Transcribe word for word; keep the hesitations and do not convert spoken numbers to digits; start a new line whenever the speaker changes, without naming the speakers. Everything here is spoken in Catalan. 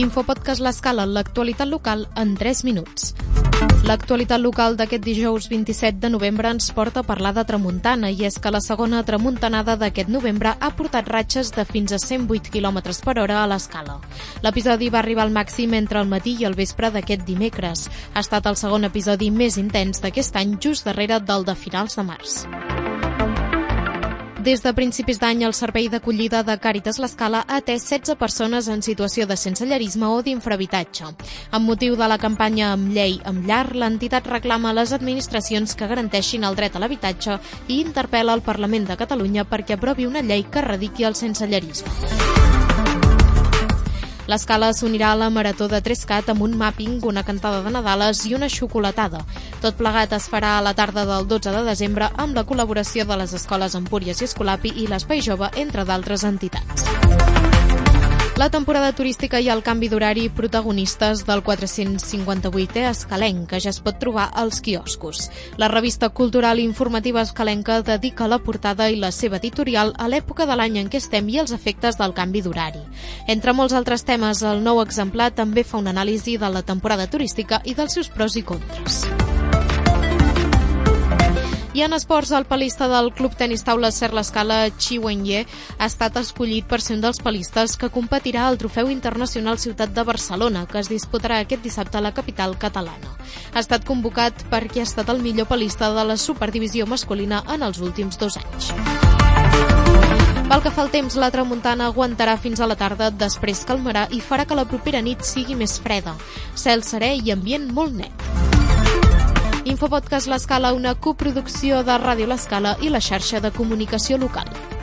Infopodcast L'Escala, l'actualitat local en tres minuts. L'actualitat local d'aquest dijous vint-i-set de novembre ens porta a parlar de tramuntana, i és que la segona tramuntanada d'aquest novembre ha portat ratxes de fins a cent vuit quilòmetres per hora a l'Escala. L'episodi va arribar al màxim entre el matí i el vespre d'aquest dimecres. Ha estat el segon episodi més intens d'aquest any, just darrere del de finals de març. Des de principis d'any, el Servei d'Acollida de Càritas L'Escala ha atès setze persones en situació de sensellarisme o d'infrahabitatge. Amb motiu de la campanya Amb llei, amb llar, l'entitat reclama a les administracions que garanteixin el dret a l'habitatge i interpel·la al Parlament de Catalunya perquè aprovi una llei que erradiqui el sensellarisme. L'Escala s'unirà a la Marató de Trescat amb un màping, una cantada de Nadales i una xocolatada. Tot plegat es farà a la tarda del dotze de desembre amb la col·laboració de les escoles Empúries i Escolapi i l'Espai Jove, entre d'altres entitats. La temporada turística i el canvi d'horari, protagonistes del quatre-cents cinquanta-vuitè escalenc, que ja es pot trobar als quioscos. La revista cultural i informativa escalenca dedica la portada i la seva editorial a l'època de l'any en què estem i els efectes del canvi d'horari. Entre molts altres temes, el nou exemplar també fa una anàlisi de la temporada turística i dels seus pros i contres. I en esports, el palista del Club Tenis Taula Ser L'Escala, Chi Wenye, ha estat escollit per ser un dels palistes que competirà al Trofeu Internacional Ciutat de Barcelona, que es disputarà aquest dissabte a la capital catalana. Ha estat convocat perquè ha estat el millor palista de la superdivisió masculina en els últims dos anys. Pel que fa al temps, la tramuntana aguantarà fins a la tarda, després calmarà i farà que la propera nit sigui més freda. Cel serè i ambient molt net. Infopodcast L'Escala, una coproducció de Ràdio L'Escala i la xarxa de comunicació local.